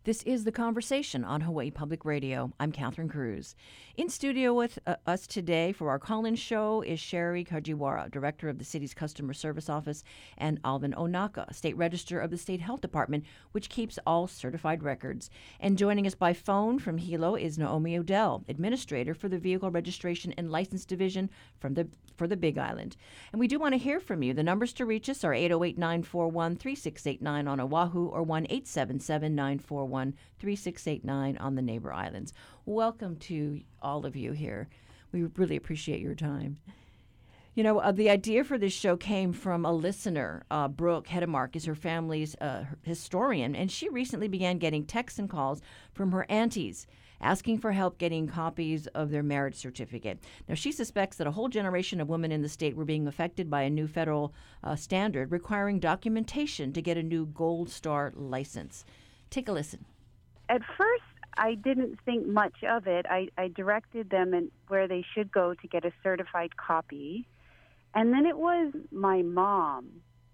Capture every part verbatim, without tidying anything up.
This is The Conversation on Hawaii Public Radio. I'm Catherine Cruz. In studio with uh, us today for our call-in show is Sherry Kajiwara, Director of the city's Customer Service Office, and Alvin Onaka, State Register of the State Health Department, which keeps all certified records. And joining us by phone from Hilo is Naomi Odell, Administrator for the Vehicle Registration and License Division from the for the Big Island. And we do want to hear from you. The numbers to reach us are eight oh eight, nine four one, three six eight nine on Oahu or one eight seven seven, nine four one, three six eight nine on the neighbor islands. Welcome to all of you here. We really appreciate your time. You know, uh, the idea for this show came from a listener. Uh, Brooke Hedemark is her family's uh, historian, and she recently began getting texts and calls from her aunties asking for help getting copies of their marriage certificate. Now, she suspects that a whole generation of women in the state were being affected by a new federal uh, standard requiring documentation to get a new Gold Star license. Take a listen. At first, I didn't think much of it. I, I directed them in where they should go to get a certified copy. And then it was my mom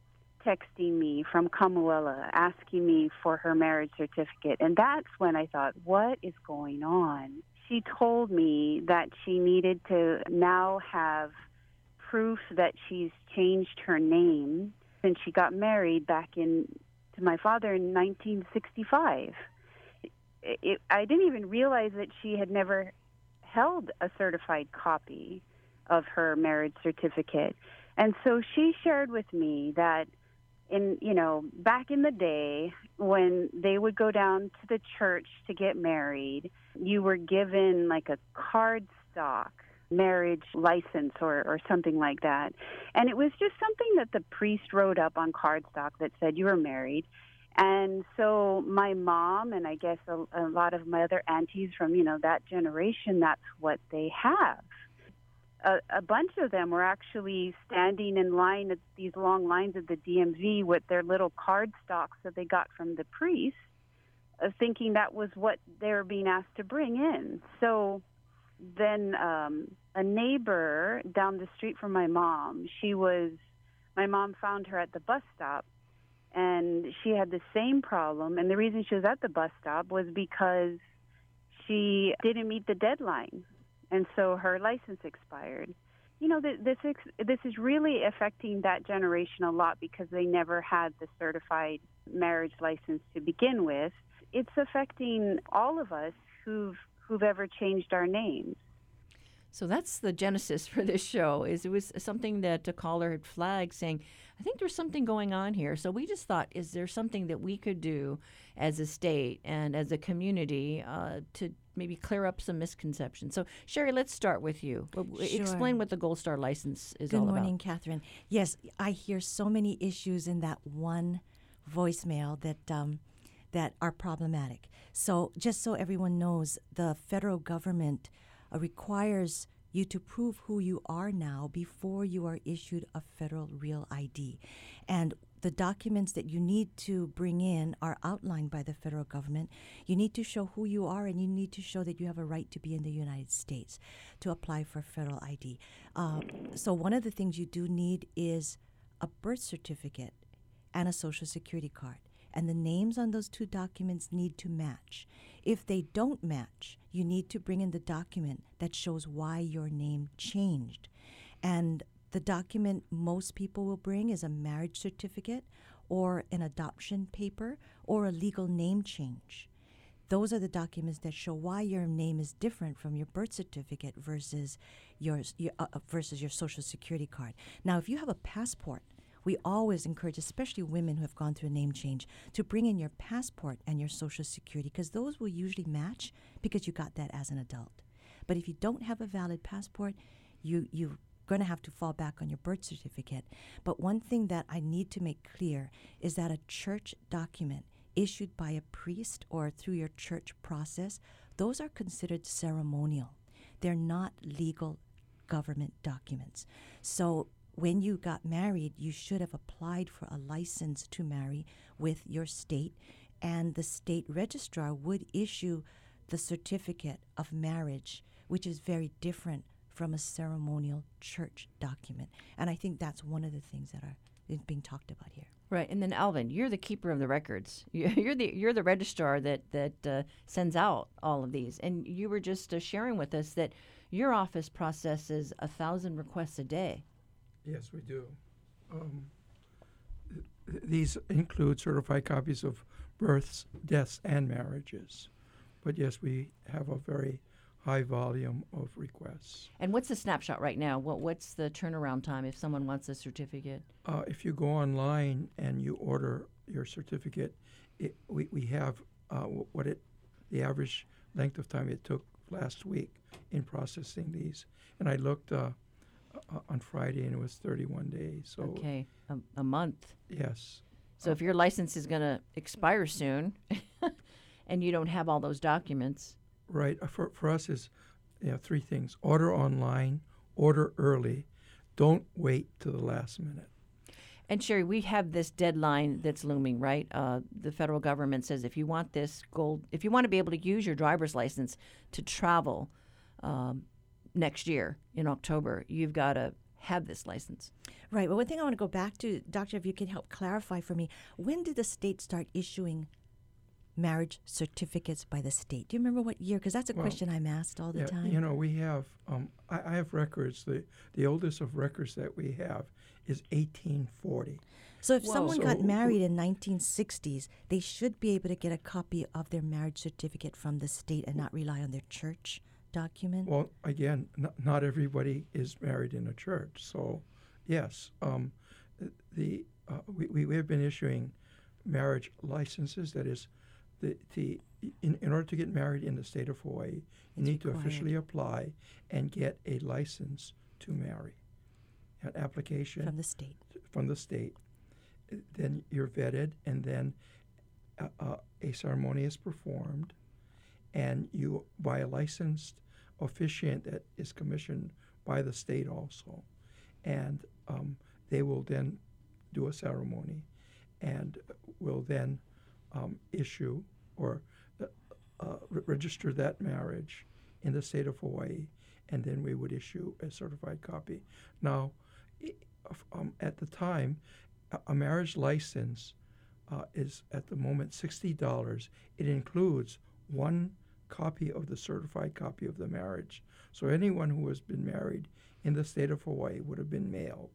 texting me from Kamuela asking me for her marriage certificate. And that's when I thought, what is going on? She told me that she needed to now have proof that she's changed her name since she got married back in to my father in nineteen sixty-five. It, it, I didn't even realize that she had never held a certified copy of her marriage certificate. And so she shared with me that in, you know, back in the day when they would go down to the church to get married, you were given like a cardstock marriage license or, or something like that. And it was just something that the priest wrote up on cardstock that said you were married. And so my mom and I guess a, a lot of my other aunties from, you know, that generation, that's what they have. A, a bunch of them were actually standing in line at these long lines at the D M V with their little cardstocks that they got from the priest, uh, thinking that was what they were being asked to bring in. So then um, a neighbor down the street from my mom, she was, my mom found her at the bus stop, and she had the same problem. And the reason she was at the bus stop was because she didn't meet the deadline. And so her license expired. You know, this this is really affecting that generation a lot because they never had the certified marriage license to begin with. It's affecting all of us who've who've ever changed our names. So that's the genesis for this show. Is it was something that a caller had flagged saying, I think there's something going on here. So we just thought, is there something that we could do as a state and as a community uh, to maybe clear up some misconceptions? So, Sherry, let's start with you. Sure. Explain what the Gold Star license is Good all about. Good morning, Catherine. Yes, I hear so many issues in that one voicemail that um, that are problematic. So just so everyone knows, the federal government uh, requires you to prove who you are now before you are issued a federal real I D. And the documents that you need to bring in are outlined by the federal government. You need to show who you are, and you need to show that you have a right to be in the United States to apply for federal I D. Uh, so one of the things you do need is a birth certificate and a Social Security card. And the names on those two documents need to match. If they don't match, you need to bring in the document that shows why your name changed. And the document most people will bring is a marriage certificate or an adoption paper or a legal name change. Those are the documents that show why your name is different from your birth certificate versus your, your uh, versus your Social Security card. Now, if you have a passport, we always encourage, especially women who have gone through a name change, to bring in your passport and your Social Security because those will usually match because you got that as an adult. But if you don't have a valid passport, you, you're going to have to fall back on your birth certificate. But one thing that I need to make clear is that a church document issued by a priest or through your church process, those are considered ceremonial. They're not legal government documents. So when you got married, you should have applied for a license to marry with your state, and the state registrar would issue the certificate of marriage, which is very different from a ceremonial church document. And I think that's one of the things that are is being talked about here. Right, and then Alvin, you're the keeper of the records. You- You're the you're the registrar that that uh, sends out all of these. And you were just uh, sharing with us that your office processes a thousand requests a day. Yes, we do. Um, th- th- these include certified copies of births, deaths, and marriages. But yes, we have a very high volume of requests. And what's the snapshot right now? What what's the turnaround time if someone wants a certificate? Uh, if you go online and you order your certificate, it, we, we have uh, wh- what it, the average length of time it took last week in processing these. And I looked uh, uh, on Friday and it was thirty-one days. So Okay, a, a month. yes. So if your license is going to expire soon, and you don't have all those documents, Right. Uh, For, for us is you know, three things. Order online, order early, don't wait to the last minute. and Sherry, we have this deadline that's looming, right? Uh, the federal government says if you want this gold, if you want to be able to use your driver's license to travel um, next year in October, you've got to have this license. Right. But one thing I want to go back to, Doctor, if you can help clarify for me, when did the state start issuing marriage certificates by the state? Do you remember what year? Because that's a Well, question I'm asked all the Yeah, time. you know, we have, um, I, I have records. The, the oldest of records that we have is eighteen forty. So if Whoa. someone So- got married in nineteen sixties, they should be able to get a copy of their marriage certificate from the state and not rely on their church document. Well, again, n- not everybody is married in a church. So, yes, um, the uh, we, we have been issuing marriage licenses. That is, the, the in, in order to get married in the state of Hawaii, you It's need to required. officially apply and get a license to marry. An application From the state. from the state. Uh, Then you're vetted, and then uh, uh, a ceremony is performed, and you by a licensed officiant that is commissioned by the state also, and um, they will then do a ceremony, and will then um, issue or uh, uh, re- register that marriage in the state of Hawaii, and then we would issue a certified copy. Now, i- of- um, at the time, a, a marriage license uh, is at the moment sixty dollars. It includes one copy of the certified copy of the marriage. So anyone who has been married in the state of Hawaii would have been mailed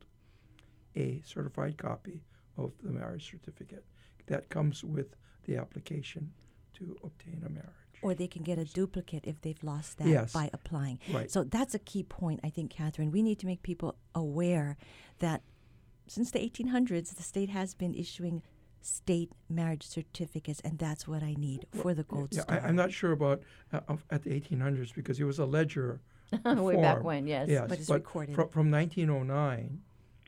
a certified copy of the marriage certificate. That comes with the application to obtain a marriage. Or they can get a duplicate if they've lost that Yes. by applying. Right. So that's a key point, I think, Catherine. We need to make people aware that since the eighteen hundreds, the state has been issuing state marriage certificates, and that's what I need for the Gold Yeah, Star. I, I'm not sure about uh, of, at the eighteen hundreds because it was a ledger Way back form. when, yes. Yes, But it's but recorded. From, from nineteen oh nine,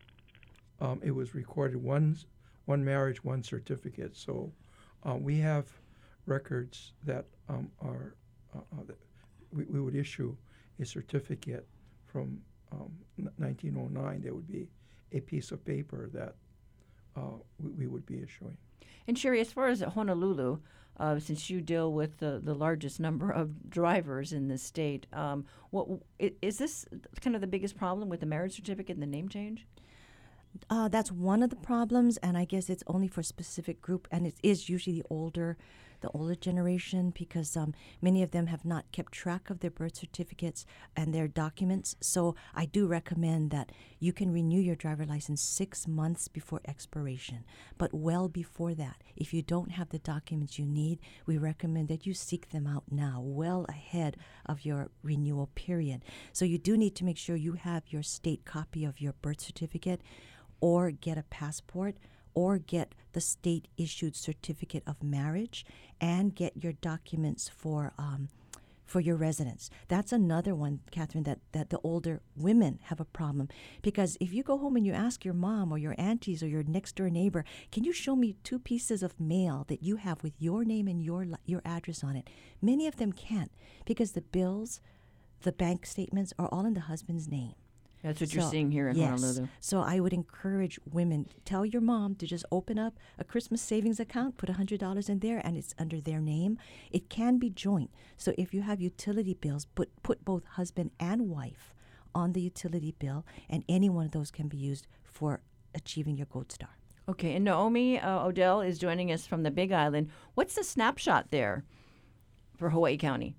um, it was recorded one s- one marriage, one certificate. So uh, we have records that um, are uh, uh, that we, we would issue a certificate from um, n- nineteen oh nine. There would be a piece of paper that uh, we, we would be issuing. And Sherry, as far as Honolulu, uh, since you deal with the, the largest number of drivers in the state, um, what i- is this kind of the biggest problem with the marriage certificate and the name change? Uh, that's one of the problems, and I guess it's only for a specific group, and it is usually the older, the older generation, because um, many of them have not kept track of their birth certificates and their documents. So I do recommend that you can renew your driver license six months before expiration, but well before that. If you don't have the documents you need, we recommend that you seek them out now, well ahead of your renewal period. So you do need to make sure you have your state copy of your birth certificate, or get a passport, or get the state-issued certificate of marriage, and get your documents for um, for your residence. That's another one, Catherine, that, that the older women have a problem. Because if you go home and you ask your mom or your aunties or your next-door neighbor, can you show me two pieces of mail that you have with your name and your li- your address on it? Many of them can't, because the bills, the bank statements are all in the husband's name. That's what you're So, seeing here in yes. Honolulu. So I would encourage women, tell your mom to just open up a Christmas savings account, put one hundred dollars in there, and it's under their name. It can be joint. So if you have utility bills, put, put both husband and wife on the utility bill, and any one of those can be used for achieving your Gold Star. Okay, and Naomi uh, Odell is joining us from the Big Island. What's the snapshot there for Hawaii County?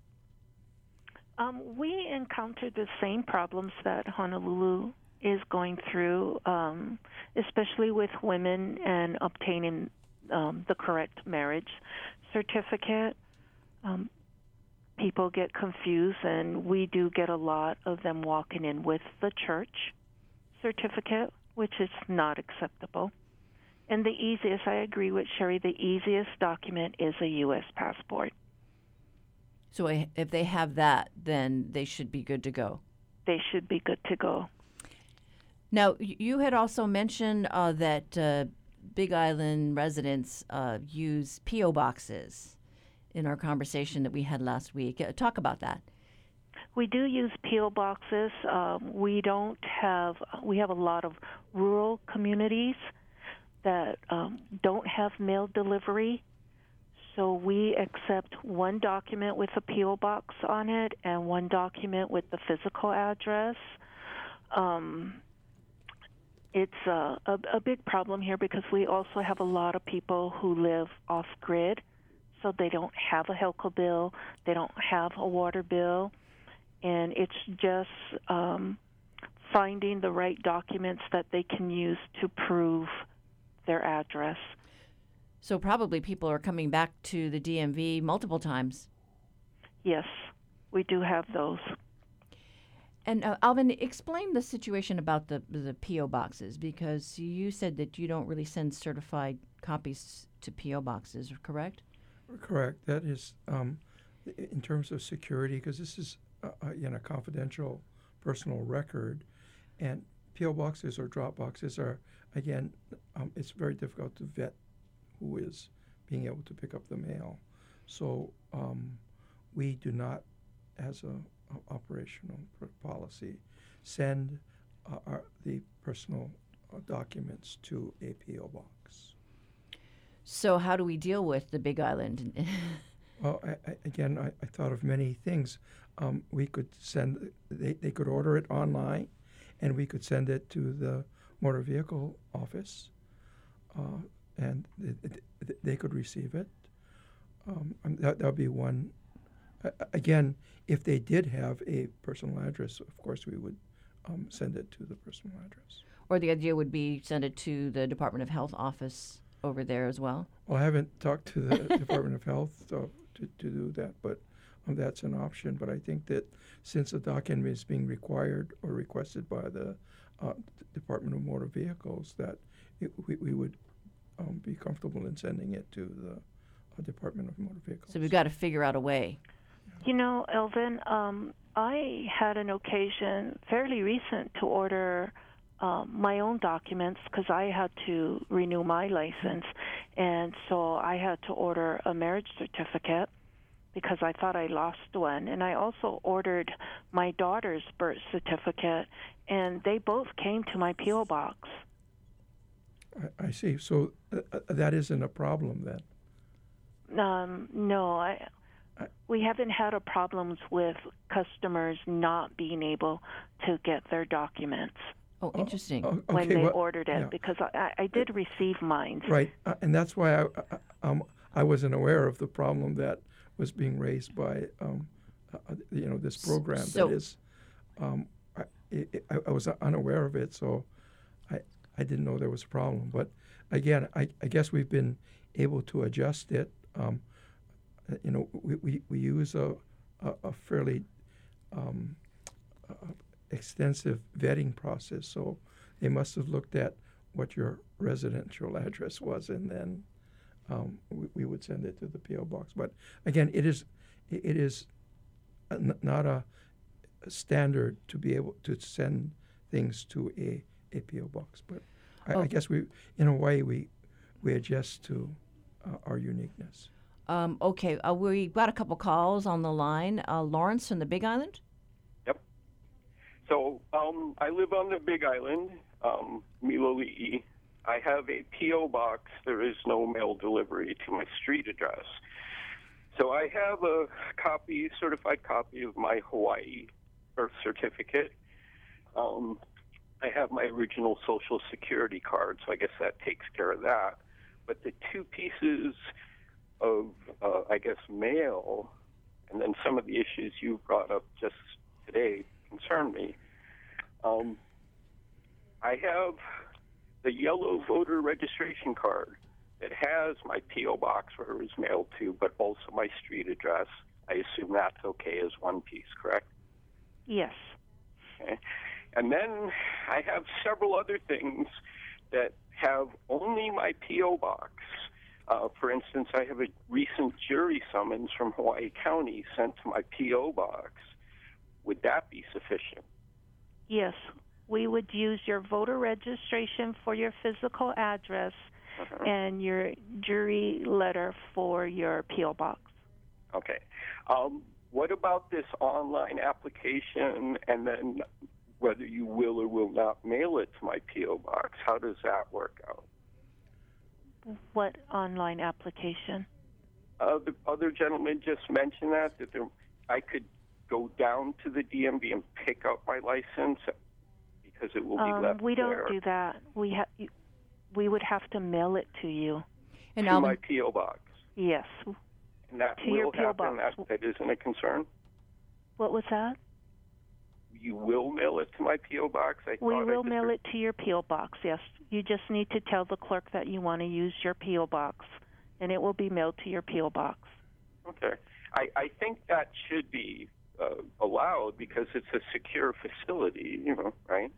Um, we encountered the same problems that Honolulu is going through, um, especially with women and obtaining um, the correct marriage certificate. Um, people get confused, and we do get a lot of them walking in with the church certificate, which is not acceptable. And the easiest, I agree with Sherry, the easiest document is a U S passport. So i- if they have that, then they should be good to go. They should be good to go. Now, y- you had also mentioned uh, that uh, Big Island residents uh, use P O boxes in our conversation that we had last week. Uh, talk about that. We do use P O boxes. Um, we don't have, we have a lot of rural communities that um, don't have mail delivery. So we accept one document with a P O box on it and one document with the physical address. Um, it's a, a, a big problem here because we also have a lot of people who live off-grid, so they don't have a HELCO bill, they don't have a water bill, and it's just um, finding the right documents that they can use to prove their address. So probably people are coming back to the D M V multiple times. Yes, we do have those. And uh, Alvin, explain the situation about the the P O boxes, because you said that you don't really send certified copies to P O boxes, correct? Correct. That is, um, i- in terms of security, because this is, uh, uh, again, a confidential personal record, and P O boxes or drop boxes are, again, um, it's very difficult to vet who is being able to pick up the mail. So um, we do not, as a, a operational pr- policy, send uh, our, the personal uh, documents to a P O box. So how do we deal with the Big Island? Well, I, I, again, I, I thought of many things. Um, we could send, they, they could order it online, and we could send it to the motor vehicle office, uh, and th- th- they could receive it. Um, and that that would be one. Uh, again, if they did have a personal address, of course, we would um, send it to the personal address. Or the idea would be send it to the Department of Health office over there as well? Well, I haven't talked to the Department of Health uh, to, to do that, but um, that's an option. But I think that since the document is being required or requested by the uh, Department of Motor Vehicles, that it, we, we would um, be comfortable in sending it to the uh, Department of Motor Vehicles. So we've got to figure out a way. You know, Elvin, um, I had an occasion fairly recent to order um, my own documents because I had to renew my license, and so I had to order a marriage certificate because I thought I lost one, and I also ordered my daughter's birth certificate, and they both came to my P O box. I, I see. So uh, uh, that isn't a problem then? Um, no, I, I, we haven't had a problems with customers not being able to get their documents. Oh, interesting. Oh, when okay, they well, ordered it, yeah. because I, I did receive mine. Right, uh, and that's why I, I, um, I wasn't aware of the problem that was being raised by, um, uh, you know, this program. So- that is, um, I, it, I, I was unaware of it, so I, I didn't know there was a problem. But again, I, I guess we've been able to adjust it. Um, uh, you know, we, we, we use a, a, a fairly um, uh, extensive vetting process, so they must have looked at what your residential address was, and then um, we, we would send it to the P O box. But again, it is it, it is a, n- not a, a standard to be able to send things to a, a P O box. But I, Oh. I guess we, in a way, we we adjust to uh, our uniqueness. Um, okay, uh, we've got a couple calls on the line. Uh, Lawrence from the Big Island? So um, I live on the Big Island, um, Miloli'i. I have a P O box. There is no mail delivery to my street address. So I have a copy, certified copy of my Hawaii birth certificate. Um, I have my original Social Security card, so I guess that takes care of that. But the two pieces of, uh, I guess, mail, and then some of the issues you brought up just today concern me. Um, I have the yellow voter registration card that has my P O box where it was mailed to, but also my street address. I assume that's okay as one piece, correct? Yes. Okay. And then I have several other things that have only my P O box. Uh, for instance, I have a recent jury summons from Hawaii County sent to my P O box. Would that be sufficient? Yes. We would use your voter registration for your physical address uh-huh. and your jury letter for your P O box. Okay. Um, what about this online application and then whether you will or will not mail it to my P O box? How does that work out? What online application? Uh, the other gentleman just mentioned that, that there, I could go down to the D M V and pick up my license because it will be um, left we don't there. do that. We ha- we would have to mail it to you. And to Alvin, my P O box. Yes. And that to will your P O happen. box. That, that isn't a concern. What was that? You will mail it to my P O box? I we thought I will just mail heard- it to your P O box, yes. You just need to tell the clerk that you want to use your P O box, and it will be mailed to your P O box. Okay. I, I think that should be uh, allowed because it's a secure facility, you know, right?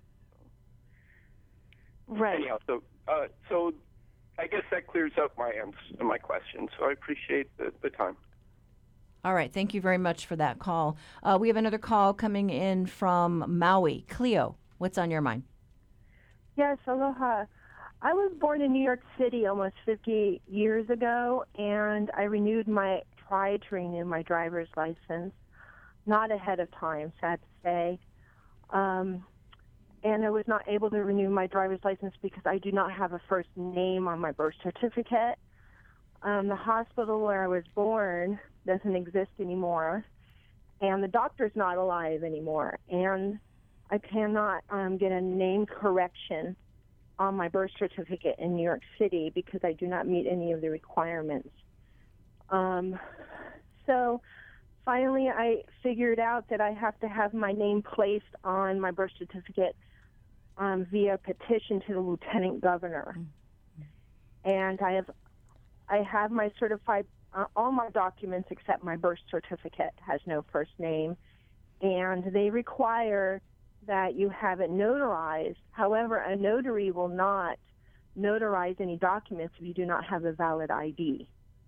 Right. Anyhow, so, uh, so I guess that clears up my answer, my question, so I appreciate the, the time. all right, thank you very much for that call. Uh, we have another call coming in from Maui. Cleo, what's on your mind? Yes, aloha. I was born in New York City almost fifty years ago, and I renewed my, tried to renew my driver's license, not ahead of time, sad to say. Um, and I was not able to renew my driver's license because I do not have a first name on my birth certificate. Um, the hospital where I was born doesn't exist anymore, and the doctor's not alive anymore. And I cannot um, get a name correction on my birth certificate in New York City because I do not meet any of the requirements. Um, so finally I figured out that I have to have my name placed on my birth certificate um, via petition to the lieutenant governor. Mm-hmm. And I have I have my certified, uh, all my documents except my birth certificate has no first name, and they require that you have it notarized. However, a notary will not notarize any documents if you do not have a valid I D.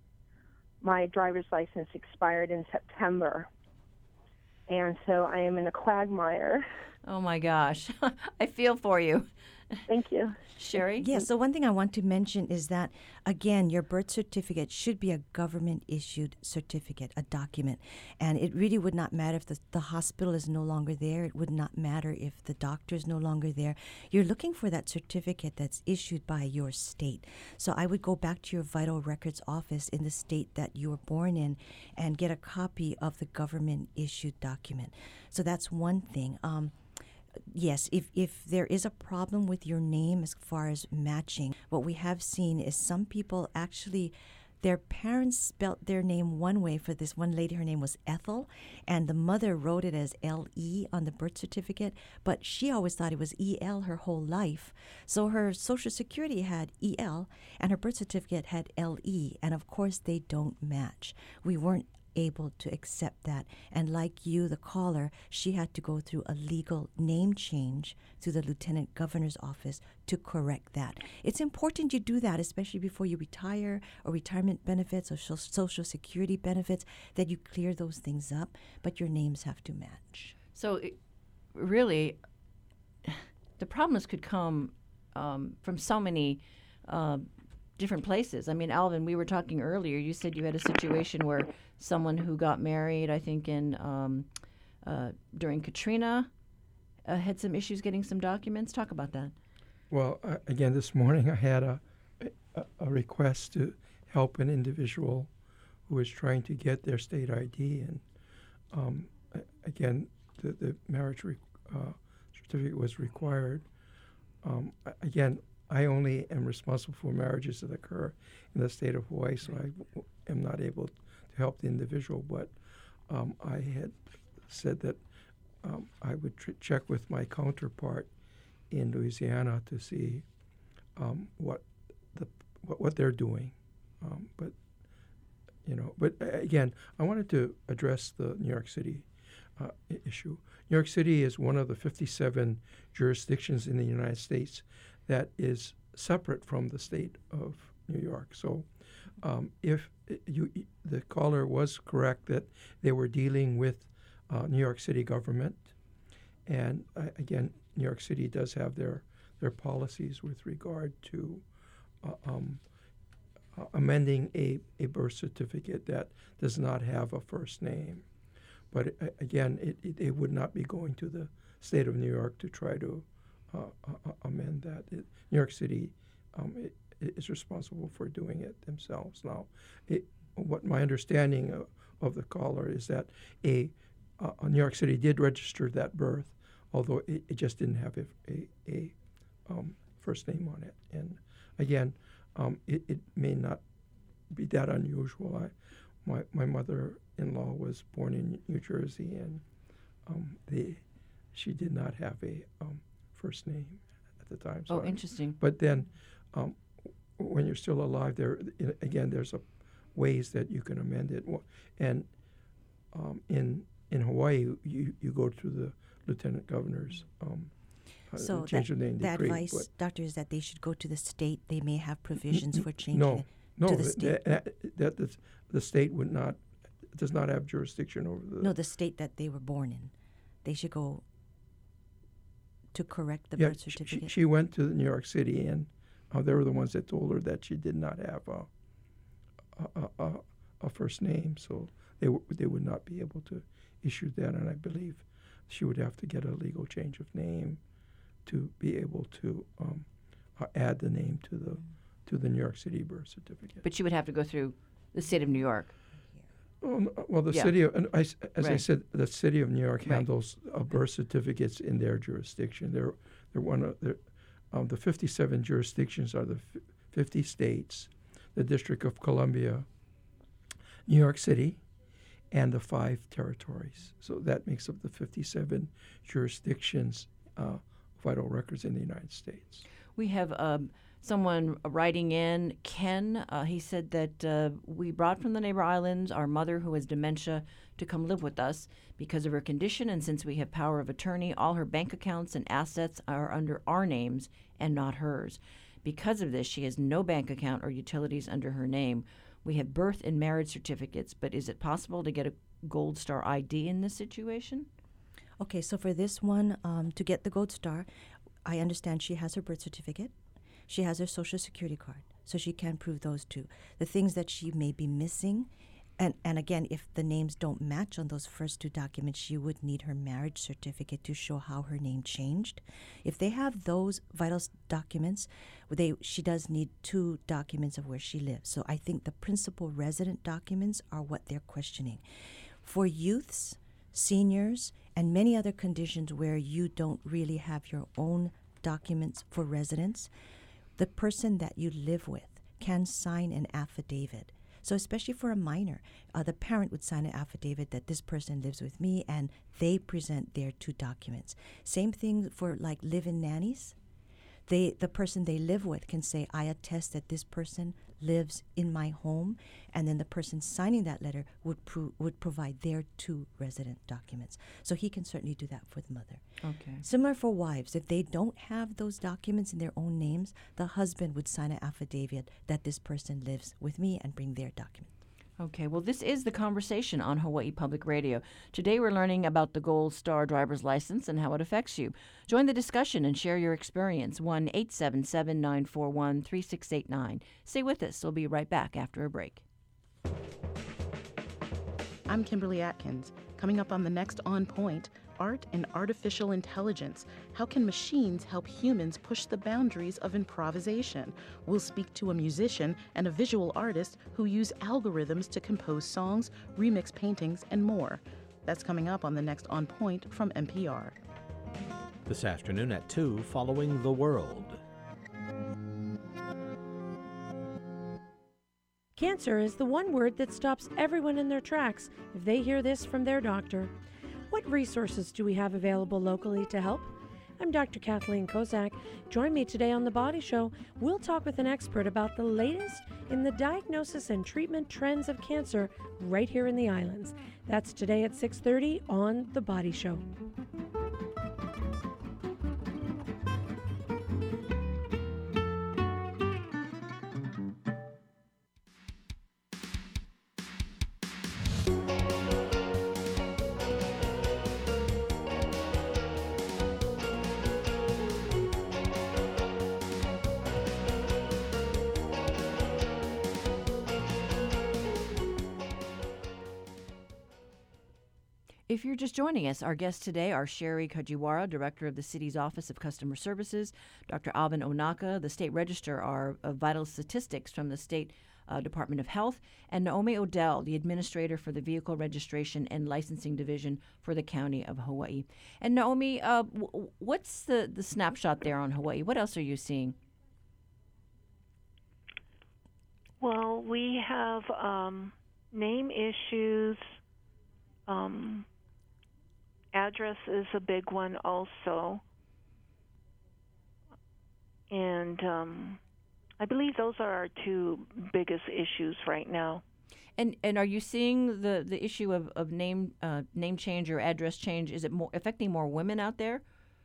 My driver's license expired in September, and so I am in a quagmire. Oh my gosh, I feel for you. Thank you. Sherry? Yeah, so one thing I want to mention is that, again, your birth certificate should be a government-issued certificate, a document. And it really would not matter if the, the hospital is no longer there. It would not matter if the doctor is no longer there. You're looking for that certificate that's issued by your state. So I would go back to your vital records office in the state that you were born in and get a copy of the government-issued document. So that's one thing. Um, Yes, if, if there is a problem with your name as far as matching, what we have seen is some people actually, their parents spelt their name one way. For this one lady, her name was Ethel, and the mother wrote it as L E on the birth certificate, but she always thought it was E L her whole life. So her Social Security had E L, and her birth certificate had L E, and of course they don't match. We weren't able to accept that. And like you, the caller, she had to go through a legal name change through the lieutenant governor's office to correct that. It's important you do that, especially before you retire or retirement benefits or social security benefits, that you clear those things up, but your names have to match. So it, really, the problems could come um, from so many uh, different places. I mean, Alvin, we were talking earlier. You said you had a situation where someone who got married, I think, in um, uh, during Katrina, uh, had some issues getting some documents. Talk about that. Well, uh, again, this morning I had a, a a request to help an individual who was trying to get their state I D, and um, again, the, the marriage re- uh, certificate was required. um, a- again, I only am responsible for marriages that occur in the state of Hawaii, so I w- am not able to help the individual. But um, I had said that um, I would tr- check with my counterpart in Louisiana to see um, what the what, what they're doing. Um, but you know, but uh, again, I wanted to address the New York City uh, I- issue. New York City is one of the fifty-seven jurisdictions in the United States that is separate from the state of New York. So, um, if you, the caller was correct that they were dealing with uh, New York City government, and uh, again, New York City does have their their policies with regard to uh, um, uh, amending a, a birth certificate that does not have a first name. But uh, again, it, it, it would not be going to the state of New York to try to uh, uh, amend that. It, New York City um, it, it is responsible for doing it themselves. Now, it, what my understanding of, of the caller is that a, uh, New York City did register that birth, although it, it just didn't have a, a, a um, first name on it. And again, um, it, it may not be that unusual. I, my my mother-in-law was born in New Jersey, and um, they, she did not have a um, first name at the time. So Oh, interesting. But then, um, when you're still alive, there again, there's a ways that you can amend it. And um, in in Hawaii, you, you go to the lieutenant governor's um, uh, So change that, of name the decree. advice, but doctor, is that they should go to the state. They may have provisions for changing no, it no, to the that, state. that, that the, the state would not does not have jurisdiction over the. No, the state that they were born in. They should go to correct the yeah, birth she- certificate. She, she went to New York City, and uh, they were the ones that told her that she did not have a a, a, a first name, so they w- they would not be able to issue that. And I believe she would have to get a legal change of name to be able to um, uh, add the name to the to the New York City birth certificate. But you would have to go through the state of New York. Oh, no, well, the Yeah. city of, and I s as I Right. said, the city of New York Right. handles uh, birth certificates in their jurisdiction. They're they're one of the um, the fifty-seven jurisdictions are the f- fifty states, the District of Columbia, New York City, and the five territories. So that makes up the fifty-seven jurisdictions uh, vital records in the United States. We have um, someone writing in, Ken. Uh, he said that uh, we brought from the neighbor islands our mother who has dementia to come live with us because of her condition, and since we have power of attorney, all her bank accounts and assets are under our names and not hers. Because of this, she has no bank account or utilities under her name. We have birth and marriage certificates, but is it possible to get a Gold Star I D in this situation? Okay, so for this one, um, to get the Gold Star, I understand she has her birth certificate. She has her Social Security card, so she can prove those two. The things that she may be missing, and, and again, if the names don't match on those first two documents, she would need her marriage certificate to show how her name changed. If they have those vital s- documents, they she does need two documents of where she lives. So I think the principal resident documents are what they're questioning. For youths, seniors, and many other conditions where you don't really have your own documents for residence, the person that you live with can sign an affidavit. So especially for a minor, uh, the parent would sign an affidavit that this person lives with me, and they present their two documents. Same thing for like live-in nannies. They, the person they live with can say, I attest that this person lives in my home, and then the person signing that letter would pro- would provide their two resident documents. So he can certainly do that for the mother. Okay. Similar for wives. If they don't have those documents in their own names, the husband would sign an affidavit that this person lives with me and bring their document. Okay, well, this is The Conversation on Hawaii Public Radio. Today we're learning about the Gold Star driver's license and how it affects you. Join the discussion and share your experience. one eight seven seven, nine four one, three six eight nine. Stay with us. We'll be right back after a break. I'm Kimberly Atkins. Coming up on the next On Point, art and artificial intelligence. How can machines help humans push the boundaries of improvisation? We'll speak to a musician and a visual artist who use algorithms to compose songs, remix paintings, and more. That's coming up on the next On Point from N P R. This afternoon at two, Following the World. Cancer is the one word that stops everyone in their tracks if they hear this from their doctor. What resources do we have available locally to help? I'm Doctor Kathleen Kozak. Join me today on The Body Show. We'll talk with an expert about the latest in the diagnosis and treatment trends of cancer right here in the islands. That's today at six thirty on The Body Show. If you're just joining us, our guests today are Sherry Kajiwara, Director of the City's Office of Customer Services, Doctor Alvin Onaka, the State Registrar of Vital Statistics from the State uh, Department of Health, and Naomi Odell, the Administrator for the Vehicle Registration and Licensing Division for the County of Hawaii. And Naomi, uh, w- what's the, the snapshot there on Hawaii? What else are you seeing? Well, we have um, name issues. Um, Address is a big one also. And um, I believe those are our two biggest issues right now. And and are you seeing the, the issue of, of name uh, name change or address change? Is it more affecting more women out there?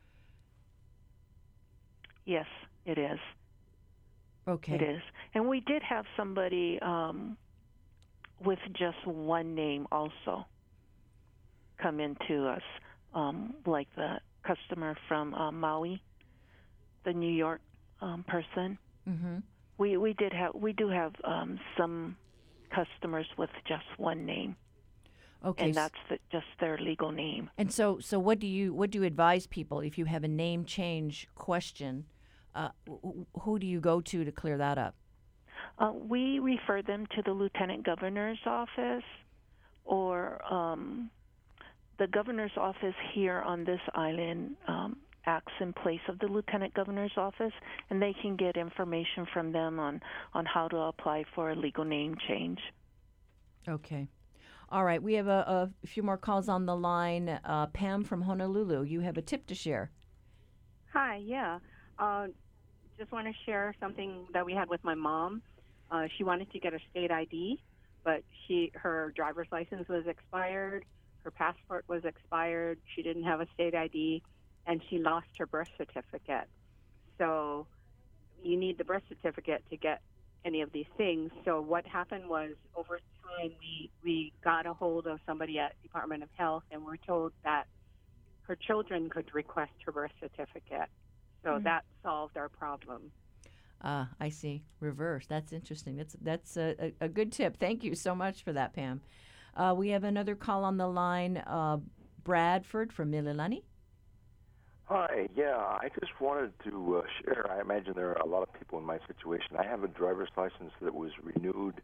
Yes, it is. Okay. It is. And we did have somebody um, with just one name also come into us, um, like the customer from uh, Maui, the New York um, person. Mm-hmm. We we did have we do have um, some customers with just one name. Okay, and that's the, just their legal name. And so, so what do you what do you advise people if you have a name change question? Uh, who do you go to to clear that up? Uh, we refer them to the Lieutenant Governor's office, or um, the Governor's office here on this island um, acts in place of the Lieutenant Governor's office, and they can get information from them on, on how to apply for a legal name change. Okay. All right. We have a, a few more calls on the line. Uh, Pam from Honolulu, you have a tip to share. Hi, yeah. Uh, just want to share something that we had with my mom. Uh, she wanted to get a state I D, but she her driver's license was expired, her passport was expired, she didn't have a state I D, and she lost her birth certificate. So you need the birth certificate to get any of these things. So what happened was, over time, we, we got a hold of somebody at Department of Health, and we're told that her children could request her birth certificate. So mm. that solved our problem. Ah, I see. Reverse. That's interesting. That's that's a, a, a good tip. Thank you so much for that, Pam. Uh, we have another call on the line. Uh, Bradford from Mililani. Hi. Yeah, I just wanted to uh, share. I imagine there are a lot of people in my situation. I have a driver's license that was renewed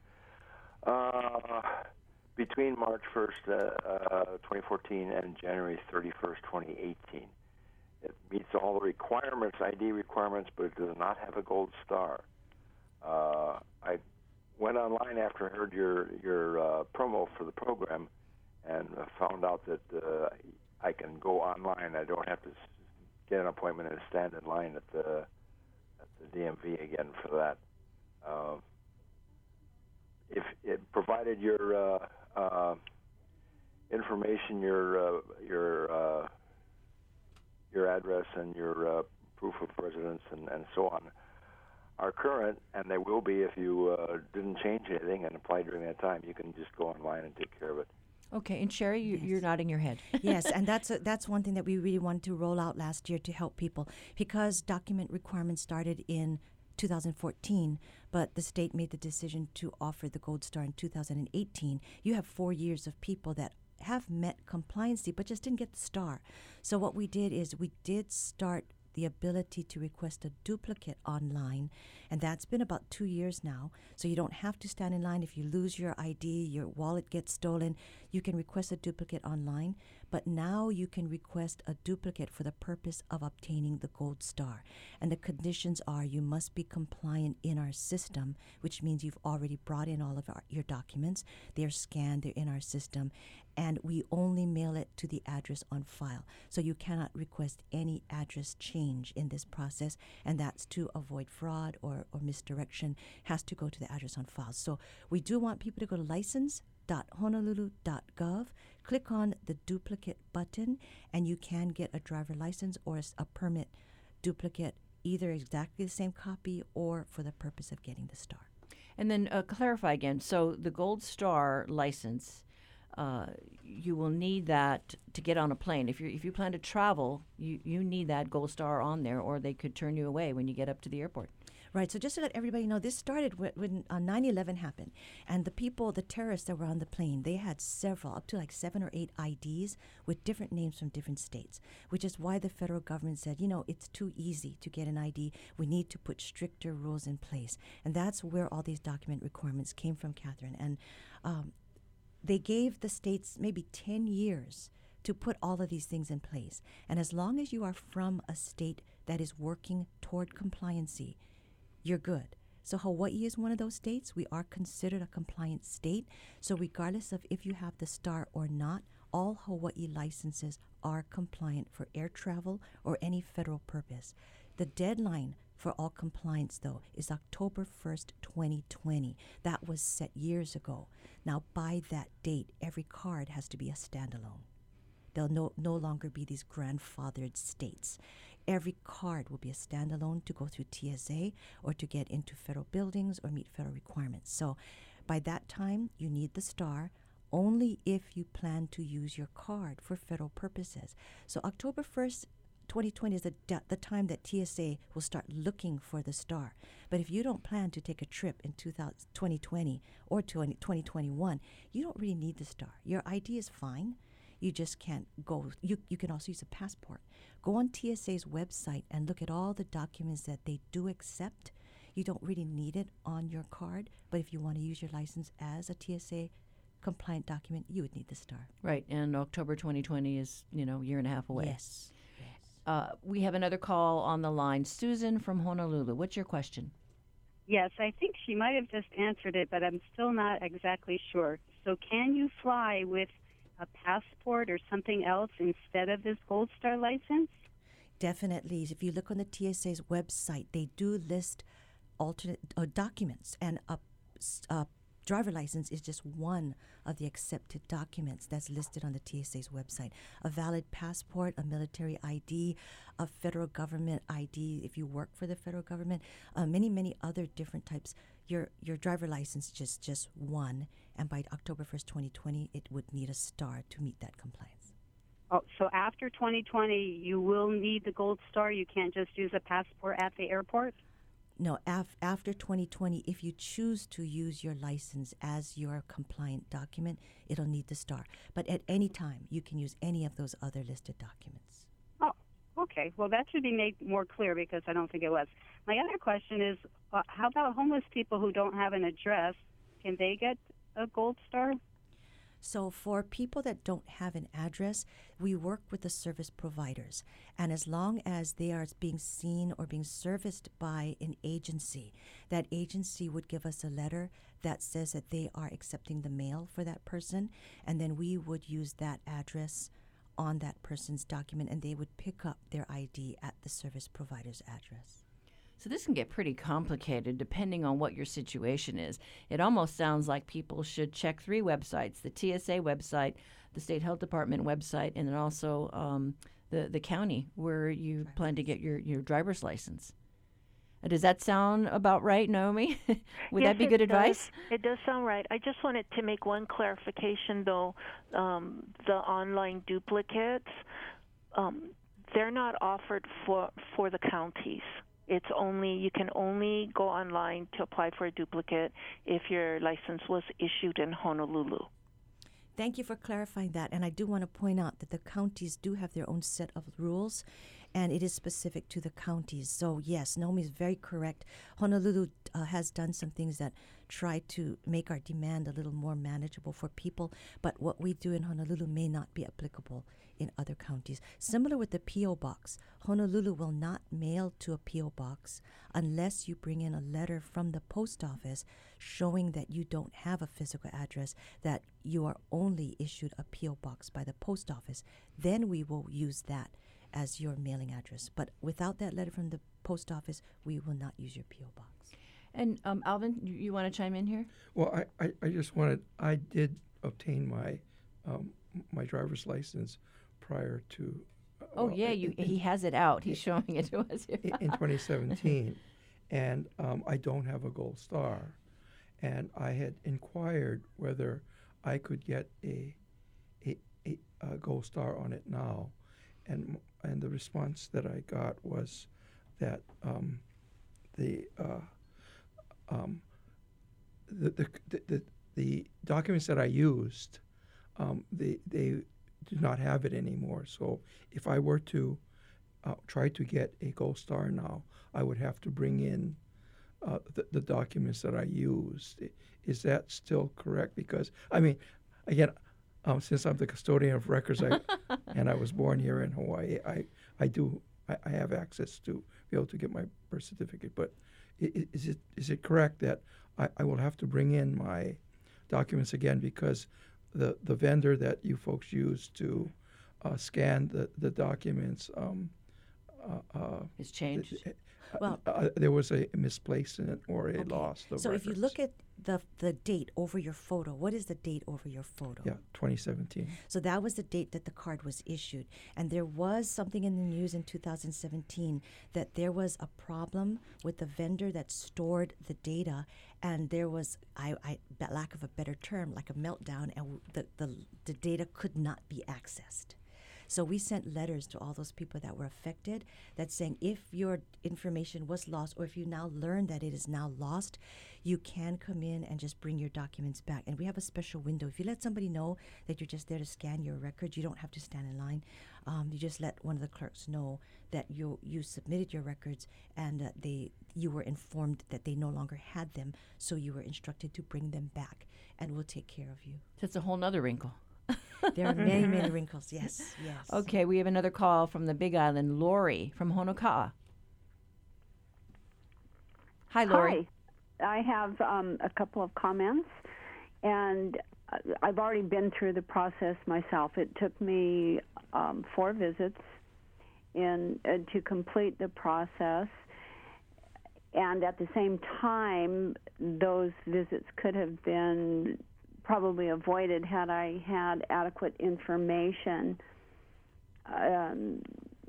uh, between March first, uh, uh, twenty fourteen, and January thirty-first, twenty eighteen. It meets all the requirements, I D requirements, but it does not have a gold star. Uh, I went online after I heard your your uh, promo for the program, and uh, found out that uh, I can go online. I don't have to get an appointment and stand in line at the at the D M V again for that. Uh, if it provided your uh, uh, information, your uh, your uh, your address and your uh, proof of residence and, and so on are current, and they will be if you uh, didn't change anything and apply during that time. You can just go online and take care of it. Okay, and Sherry, you, Yes. you're nodding your head. Yes, and that's a, that's one thing that we really wanted to roll out last year to help people, because document requirements started in two thousand fourteen, but the state made the decision to offer the Gold Star in two thousand eighteen. You have four years of people that have met compliancy but just didn't get the star. So what we did is we did start the ability to request a duplicate online, and that's been about two years now. So you don't have to stand in line. If you lose your I D, your wallet gets stolen, you You can request a duplicate online, but now you can request a duplicate for the purpose of obtaining the Gold Star. And the conditions are you must be compliant in our system, which means you've already brought in all of our, your documents. They're scanned, they're in our system, and we only mail it to the address on file. So you cannot request any address change in this process, and that's to avoid fraud or, or misdirection. Has to go to the address on file. So we do want people to go to license dot honolulu dot gov, click on the duplicate button, and you can get a driver license or a permit duplicate, either exactly the same copy or for the purpose of getting the star. And then uh, clarify again. So the Gold Star license, uh, you will need that to get on a plane. If you if you plan to travel, you, you need that Gold Star on there, or they could turn you away when you get up to the airport. Right. So just to let everybody know, this started wh- when uh, nine eleven happened. And the people, the terrorists that were on the plane, they had several, up to like seven or eight I Ds with different names from different states, which is why the federal government said, you know, it's too easy to get an I D. We need to put stricter rules in place. And that's where all these document requirements came from, Catherine. And um, they gave the states maybe ten years to put all of these things in place. And as long as you are from a state that is working toward compliancy, you're good. So Hawaii is one of those states. We are considered a compliant state. So regardless of if you have the star or not, all Hawaii licenses are compliant for air travel or any federal purpose. The deadline for all compliance, though, is October first, twenty twenty. That was set years ago. Now, by that date, every card has to be a standalone. There'll no, no longer be these grandfathered states. Every card will be a standalone to go through T S A or to get into federal buildings or meet federal requirements. So by that time, you need the star only if you plan to use your card for federal purposes. So October first, twenty twenty is the, d- the time that T S A will start looking for the star. But if you don't plan to take a trip in twenty twenty or twenty twenty-one, you don't really need the star. Your I D is fine. You just can't go. You, you can also use a passport. Go on T S A's website and look at all the documents that they do accept. You don't really need it on your card, but if you want to use your license as a T S A compliant document, you would need the star. Right, and October twenty twenty is, you know, a year and a half away. Yes. yes. Uh, we have another call on the line. Susan from Honolulu. What's your question? Yes, I think she might have just answered it, but I'm still not exactly sure. So can you fly with a passport or something else instead of this Gold Star license? Definitely. If you look on the T S A's website, they do list alternate uh, documents, and a, a driver license is just one of the accepted documents that's listed on the T S A's website. A valid passport, a military I D, a federal government I D if you work for the federal government, uh, many, many other different types. Your your driver license is just, just one, and by October first, twenty twenty, it would need a star to meet that compliance. Oh, so after twenty twenty, you will need the Gold Star? You can't just use a passport at the airport? No, af- after twenty twenty, if you choose to use your license as your compliant document, it'll need the star. But at any time, you can use any of those other listed documents. Oh, okay. Well, that should be made more clear because I don't think it was. My other question is, uh, how about homeless people who don't have an address? Can they get a Gold Star? So for people that don't have an address, we work with the service providers. And as long as they are being seen or being serviced by an agency, that agency would give us a letter that says that they are accepting the mail for that person. And then we would use that address on that person's document, and they would pick up their I D at the service provider's address. So this can get pretty complicated depending on what your situation is. It almost sounds like people should check three websites: the T S A website, the State Health Department website, and then also um, the, the county where you right. plan to get your, your driver's license. Uh, does that sound about right, Naomi? Would yes, that be good it advice? Does. It does sound right. I just wanted to make one clarification, though. Um, the online duplicates, um, they're not offered for for the counties. It's only, you can only go online to apply for a duplicate if your license was issued in Honolulu. Thank you for clarifying that. And I do want to point out that the counties do have their own set of rules, and it is specific to the counties. So yes, Naomi is very correct. Honolulu uh, has done some things that try to make our demand a little more manageable for people. But what we do in Honolulu may not be applicable in other counties. Similar with the P O box, Honolulu will not mail to a P O box unless you bring in a letter from the post office showing that you don't have a physical address, that you are only issued a P O box by the post office. Then we will use that as your mailing address. But without that letter from the post office, we will not use your P O box. And um, Alvin, you, you want to chime in here? Well, I, I, I just wanted, I did obtain my um, my driver's license prior to. Uh, oh, well, yeah, in, you, in, he has it out. He's showing it to us here. in twenty seventeen. And um, I don't have a gold star. And I had inquired whether I could get a, a, a, a gold star on it now. And, and the response that I got was that um, the, uh, um, the, the, the, the, the documents that I used, um, they, they do not have it anymore. So if I were to uh, try to get a gold star now, I would have to bring in uh, the, the documents that I used. Is that still correct? Because, I mean, again, um, since I'm the custodian of records I, and I was born here in Hawaii, I, I do I, I have access to be able to get my birth certificate. But is, is it is it correct that I, I will have to bring in my documents again because the, the vendor that you folks use to uh, scan the, the documents um, uh, uh, it's changed. It, Well, uh, uh, there was a misplacement or a okay. loss of So records. if you look at the the date over your photo, what is the date over your photo? Yeah, twenty seventeen. So that was the date that the card was issued. And there was something in the news in two thousand seventeen that there was a problem with the vendor that stored the data, and there was, I, I lack of a better term, like a meltdown, and the, the, the data could not be accessed. So we sent letters to all those people that were affected that's saying if your information was lost or if you now learn that it is now lost, you can come in and just bring your documents back. And we have a special window. If you let somebody know that you're just there to scan your records, you don't have to stand in line. Um, you just let one of the clerks know that you you submitted your records and uh, they you were informed that they no longer had them, so you were instructed to bring them back, and we'll take care of you. That's a whole nother wrinkle. There are many, many wrinkles. Yes, yes. Okay, we have another call from the Big Island. Lori from Honoka'a. Hi, Lori. Hi. I have um, a couple of comments, and I've already been through the process myself. It took me um, four visits in uh, to complete the process, and at the same time, those visits could have been probably avoided had I had adequate information um,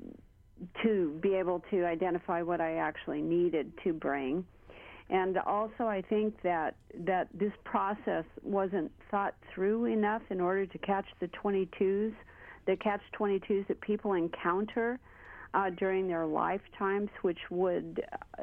to be able to identify what I actually needed to bring. And also I think that, that this process wasn't thought through enough in order to catch the twenty-twos, the catch twenty-twos that people encounter uh, during their lifetimes, which would uh,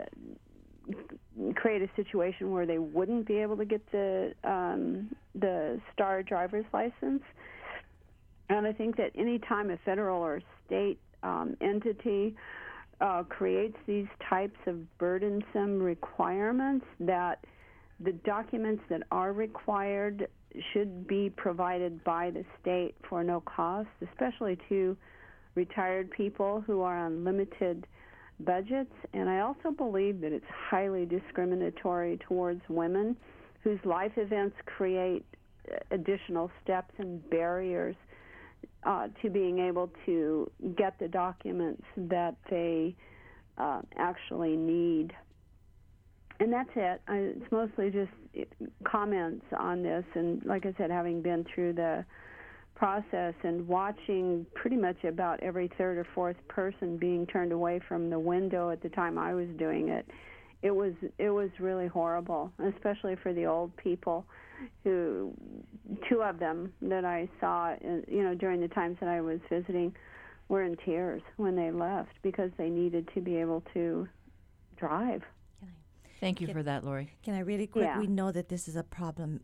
create a situation where they wouldn't be able to get the um, the star driver's license. And I think that any time a federal or state um, entity uh, creates these types of burdensome requirements, that the documents that are required should be provided by the state for no cost, especially to retired people who are on limited budgets. And I also believe that it's highly discriminatory towards women whose life events create additional steps and barriers uh, to being able to get the documents that they uh, actually need. And that's it. I, it's mostly just comments on this. And like I said, having been through the process and watching pretty much about every third or fourth person being turned away from the window at the time I was doing it, it was it was really horrible, especially for the old people, who two of them that I saw, you know, during the times that I was visiting, were in tears when they left because they needed to be able to drive. Thank you Can, for that, Lori. Can I really quick? Yeah. We know that this is a problem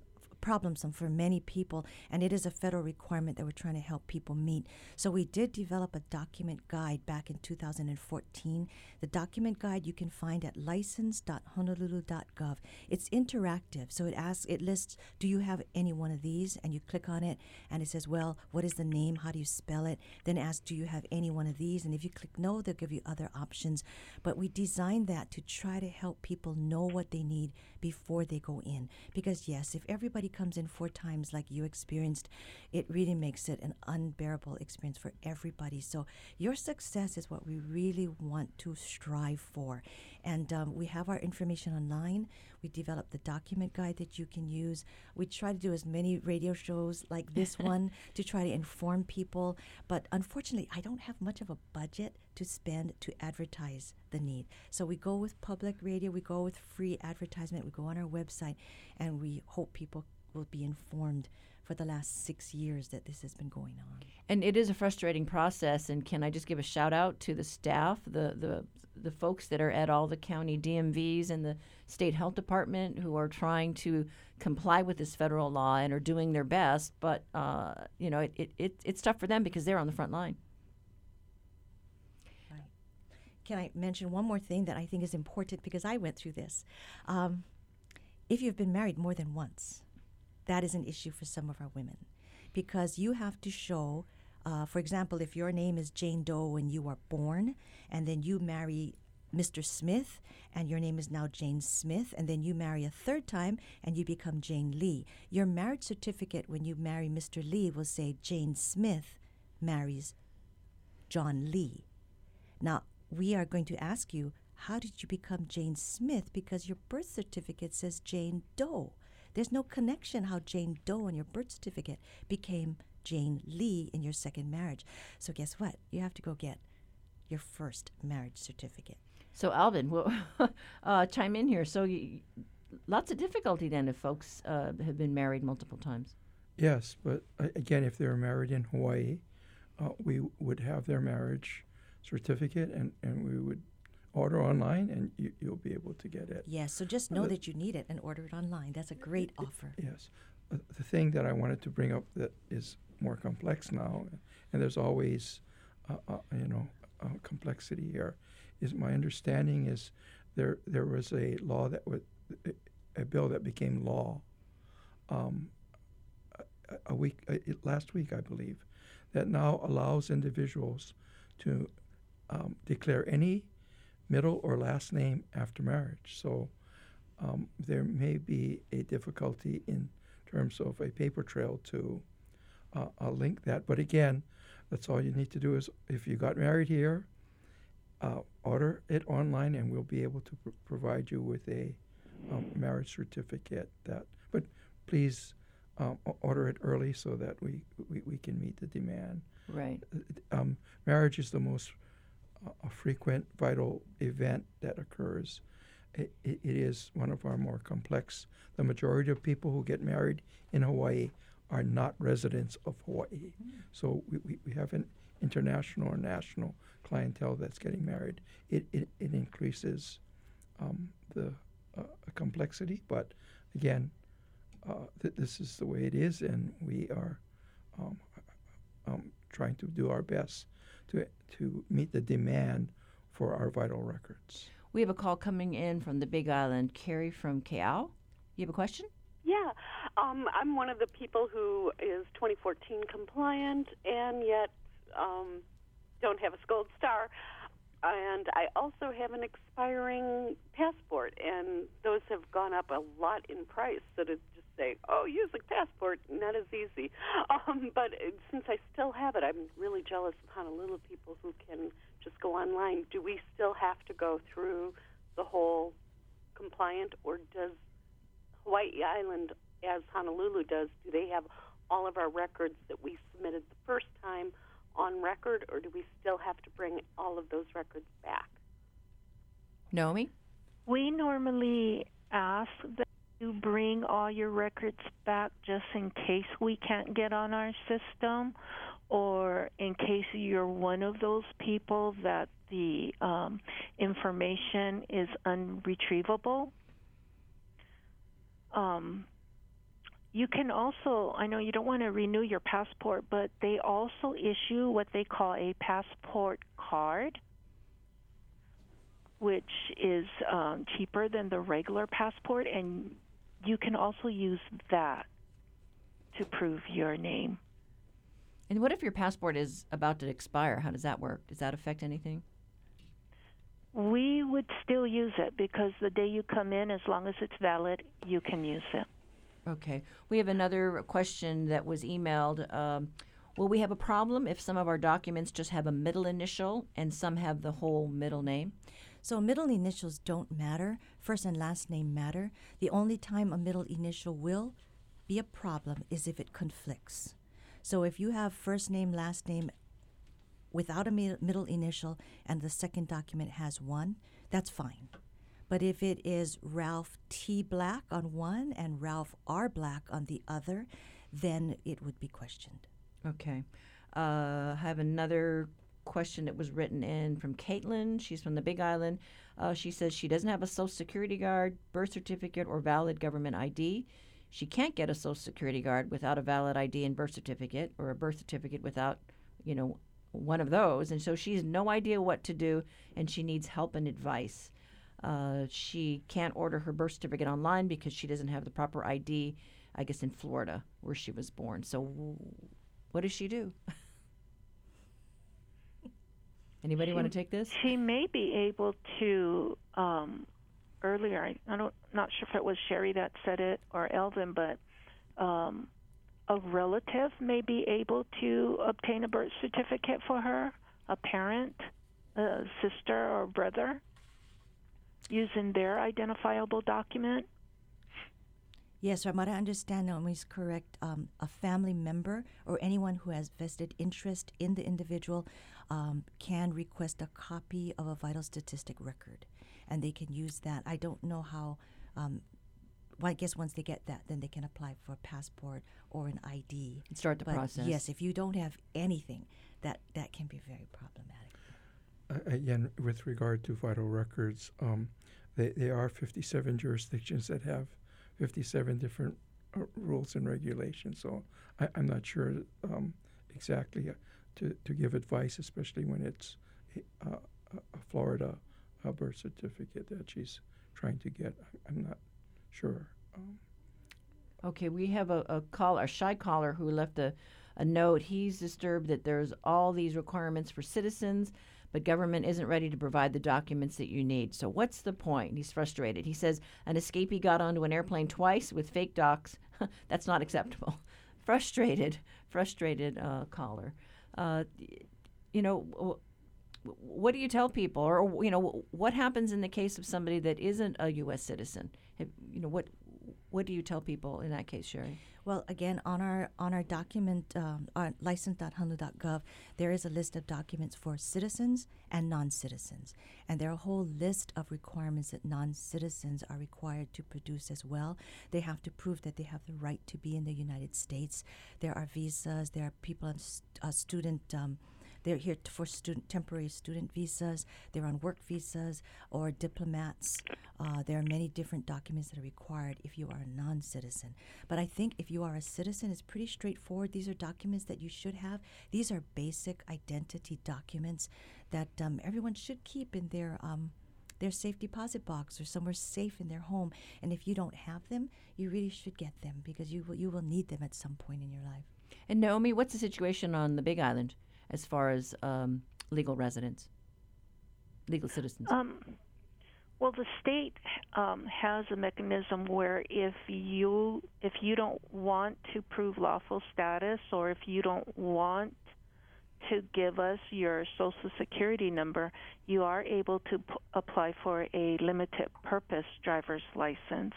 problemsome for many people, and it is a federal requirement that we're trying to help people meet. So we did develop a document guide back in two thousand fourteen. The document guide you can find at license dot honolulu dot gov. It's interactive, so it asks, it lists, do you have any one of these? And you click on it, and it says, well, what is the name? How do you spell it? Then it asks, do you have any one of these? And if you click no, they'll give you other options. But we designed that to try to help people know what they need before they go in. Because yes, if everybody comes in four times like you experienced, it really makes it an unbearable experience for everybody. So your success is what we really want to strive for. And um, we have our information online. We developed the document guide that you can use. We try to do as many radio shows like this one to try to inform people. But unfortunately, I don't have much of a budget to spend to advertise the need. So we go with public radio, we go with free advertisement, we go on our website, and we hope people will be informed for the last six years that this has been going on. And it is a frustrating process. And can I just give a shout out to the staff, the the the folks that are at all the county D M Vs and the state health department who are trying to comply with this federal law and are doing their best. But uh, you know, it, it, it it's tough for them because they're on the front line. Right. Can I mention one more thing that I think is important because I went through this? Um, if you've been married more than once, that is an issue for some of our women because you have to show, uh, for example, if your name is Jane Doe when you are born and then you marry Mister Smith and your name is now Jane Smith and then you marry a third time and you become Jane Lee. Your marriage certificate when you marry Mister Lee will say Jane Smith marries John Lee. Now, we are going to ask you, how did you become Jane Smith? Because your birth certificate says Jane Doe. There's no connection how Jane Doe on your birth certificate became Jane Lee in your second marriage. So guess what? You have to go get your first marriage certificate. So Alvin, well, uh, chime in here. So you, lots of difficulty then if folks uh, have been married multiple times. Yes, but uh, again, if they're married in Hawaii, uh, we would have their marriage certificate and, and we would order online and you, you'll be able to get it. Yes, so just know uh, that you need it and order it online. That's a great it, offer. Yes. Uh, the thing that I wanted to bring up that is more complex now, and there's always, uh, uh, you know, uh, complexity here, is my understanding is there there was a law that was, a bill that became law um, a, a week, uh, last week I believe, that now allows individuals to um, declare any middle or last name after marriage. So um, there may be a difficulty in terms of a paper trail to uh, uh, link that. But again, that's all you need to do is if you got married here, uh, order it online and we'll be able to pr- provide you with a um, marriage certificate. That, but please um, order it early so that we, we, we can meet the demand. Right. Um, marriage is the most a frequent vital event that occurs. It, it, it is one of our more complex. The majority of people who get married in Hawaii are not residents of Hawaii. Mm. So we, we, we have an international or national clientele that's getting married. It, it, it increases um, the uh, complexity, but again, uh, th- this is the way it is, and we are um, um, trying to do our best to to meet the demand for our vital records. We have a call coming in from the Big Island. Carrie from Ke'au. You have a question? Yeah. Um, I'm one of the people who is twenty fourteen compliant and yet um, don't have a Gold Star. And I also have an expiring passport, and those have gone up a lot in price. So to just say, oh, use a passport, not as easy. Um, but it, since I still have it, I'm really jealous of Honolulu people who can just go online. Do we still have to go through the whole compliant, or does Hawaii Island, as Honolulu does, do they have all of our records that we submitted the first time on record, or do we still have to bring all of those records back? Naomi? We normally ask that you bring all your records back just in case we can't get on our system, or in case you're one of those people that the um, information is unretrievable. Um, you can also, I know you don't want to renew your passport, but they also issue what they call a passport card, which is um, cheaper than the regular passport, and you can also use that to prove your name. And what if your passport is about to expire? How does that work? Does that affect anything? We would still use it because the day you come in, as long as it's valid, you can use it. Okay. We have another question that was emailed. Um, will we have a problem if some of our documents just have a middle initial and some have the whole middle name? So middle initials don't matter. First and last name matter. The only time a middle initial will be a problem is if it conflicts. So if you have first name, last name without a mi- middle initial and the second document has one, that's fine. But if it is Ralph T. Black on one and Ralph R. Black on the other, then it would be questioned. Okay. Uh, I have another question that was written in from Caitlin. She's from the Big Island. Uh, she says she doesn't have a Social Security card, birth certificate, or valid government I D. She can't get a Social Security card without a valid I D and birth certificate, or a birth certificate without, you know, one of those. And so she has no idea what to do, and she needs help and advice. Uh, she can't order her birth certificate online because she doesn't have the proper I D, I guess, in Florida, where she was born. So w- what does she do? Anybody she, want to take this? She may be able to, um, earlier, I, I don't, not sure if it was Sherry that said it or Elvin, but um, a relative may be able to obtain a birth certificate for her, a parent, a sister or brother, using their identifiable document. Yes, from what I understand, Naomi is correct. Um, a family member or anyone who has vested interest in the individual um, can request a copy of a vital statistic record, and they can use that. I don't know how. Um, well, I guess once they get that, then they can apply for a passport or an I D. And start the but process. Yes, if you don't have anything, that that can be very problematic. Uh, again, with regard to vital records, um, they, they are fifty-seven jurisdictions that have fifty-seven different uh, rules and regulations. So I, I'm not sure um, exactly uh, to, to give advice, especially when it's a, uh, a Florida uh, birth certificate that she's trying to get. I'm not sure. Um, Okay, we have a, a caller, a shy caller who left a, a note. He's disturbed that there's all these requirements for citizens, but government isn't ready to provide the documents that you need. So what's the point? He's frustrated. He says an escapee got onto an airplane twice with fake docs. That's not acceptable. Frustrated, frustrated uh, caller. Uh, you know, w- what do you tell people? Or, you know, what happens in the case of somebody that isn't a U S citizen? Have, you know, what what do you tell people in that case, Sherry? Well, again, on our on our document, um, on license dot h u n l u dot gov, there is a list of documents for citizens and non-citizens. And there are a whole list of requirements that non-citizens are required to produce as well. They have to prove that they have the right to be in the United States. There are visas. There are people on st- uh, student um They're here t- for student temporary student visas. They're on work visas or diplomats. Uh, there are many different documents that are required if you are a non-citizen. But I think if you are a citizen, it's pretty straightforward. These are documents that you should have. These are basic identity documents that um, everyone should keep in their um, their safe deposit box or somewhere safe in their home. And if you don't have them, you really should get them because you will, you will need them at some point in your life. And Naomi, what's the situation on the Big Island as far as um, legal residents, legal citizens? Um, well, the state um, has a mechanism where if you if you don't want to prove lawful status, or if you don't want to give us your Social Security number, you are able to p- apply for a limited purpose driver's license.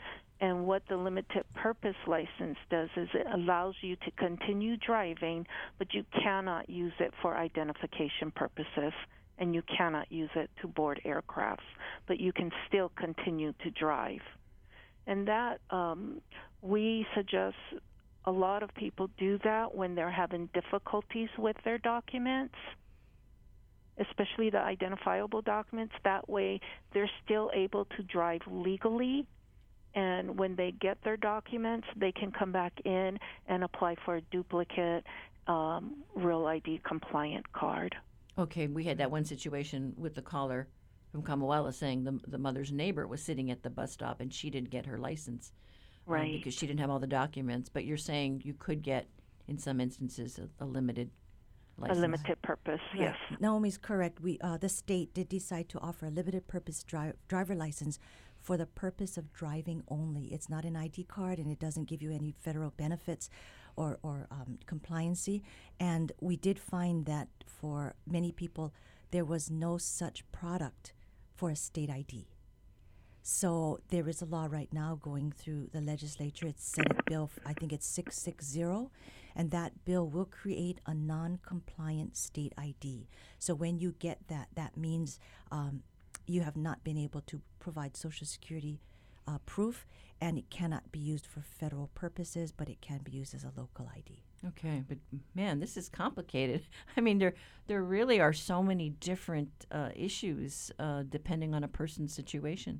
And what the limited purpose license does is it allows you to continue driving, but you cannot use it for identification purposes, and you cannot use it to board aircrafts, but you can still continue to drive. And that um, we suggest a lot of people do that when they're having difficulties with their documents, especially the identifiable documents. That way they're still able to drive legally and when they get their documents, they can come back in and apply for a duplicate um, Real I D compliant card. Okay, we had that one situation with the caller from Kamawela saying the the mother's neighbor was sitting at the bus stop and she didn't get her license, um, Right. because she didn't have all the documents. But you're saying you could get, in some instances, a, a limited license. A limited purpose, Right. yes. Naomi's correct. We uh, the state did decide to offer a limited purpose dri- driver license for the purpose of driving only. It's not an I D card, and it doesn't give you any federal benefits or or um, compliancy. And we did find that for many people, there was no such product for a state I D. So there is a law right now going through the legislature. It's Senate Bill, I think it's six sixty, and that bill will create a non-compliant state I D. So when you get that, that means um, you have not been able to provide Social Security uh, proof, and it cannot be used for federal purposes, but it can be used as a local I D. Okay, but man, this is complicated. I mean, there there really are so many different uh, issues uh, depending on a person's situation.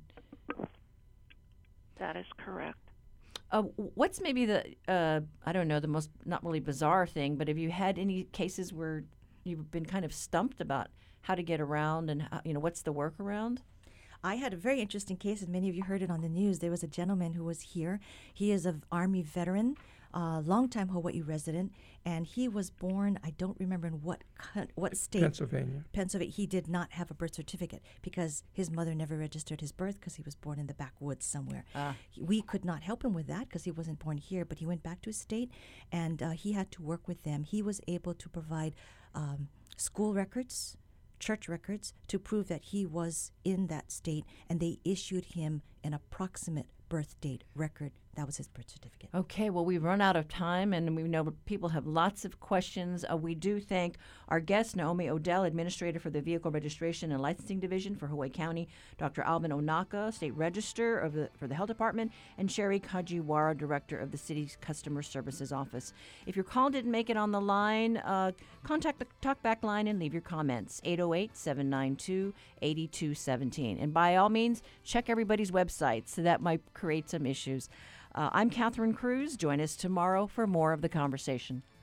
That is correct. Uh, what's maybe the uh, I don't know, the most not really bizarre thing, but have you had any cases where you've been kind of stumped about how to get around and how, you know, what's the workaround? I had a very interesting case, and many of you heard it on the news. There was a gentleman who was here. He is an Army veteran, a longtime Hawaii resident, and he was born, I don't remember in what co- what state. Pennsylvania. Pennsylvania. He did not have a birth certificate because his mother never registered his birth because he was born in the backwoods somewhere. Ah. He- we could not help him with that because he wasn't born here, but he went back to his state, and uh, he had to work with them. He was able to provide um, school records, church records to prove that he was in that state, and they issued him an approximate birth date record. That was his birth certificate. Okay, well, we've run out of time, and we know people have lots of questions. Uh, we do thank our guest, Naomi Odell, Administrator for the Vehicle Registration and Licensing Division for Hawaii County, Doctor Alvin Onaka, State Register of the, for the Health Department, and Sherry Kajiwara, Director of the City's Customer Services Office. If your call didn't make it on the line, uh, contact the Talkback line and leave your comments, eight oh eight, seven nine two, eight two one seven. And by all means, check everybody's websites, so that might create some issues. Uh, I'm Catherine Cruz. Join us tomorrow for more of the conversation.